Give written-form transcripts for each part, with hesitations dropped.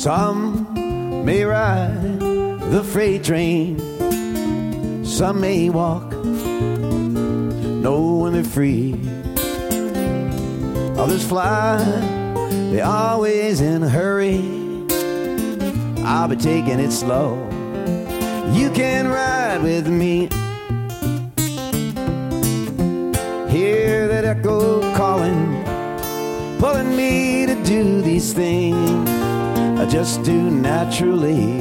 Some may ride the freight train, some may walk, knowing they're free. Others fly, they're always in a hurry. I'll be taking it slow. You can ride with me. Hear that echo calling, pulling me to do these things I just do naturally.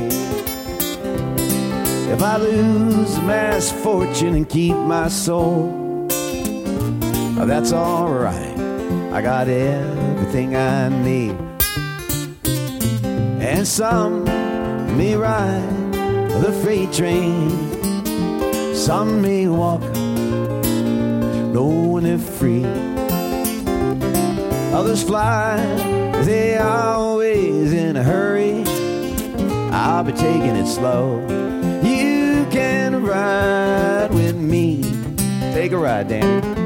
If I lose mass fortune and keep my soul, that's alright. I got everything I need. And some may ride the freight train, some may walk, knowing they're free. Others fly, they always in a hurry. I'll be taking it slow. You can ride with me. Take a ride, Danny.